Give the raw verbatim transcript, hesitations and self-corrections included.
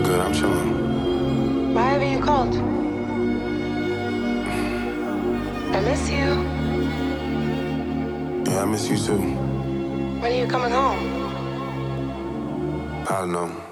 good. I'm chilling. Why haven't you called? I miss you. Yeah, I miss you too. When are you coming home? I don't know.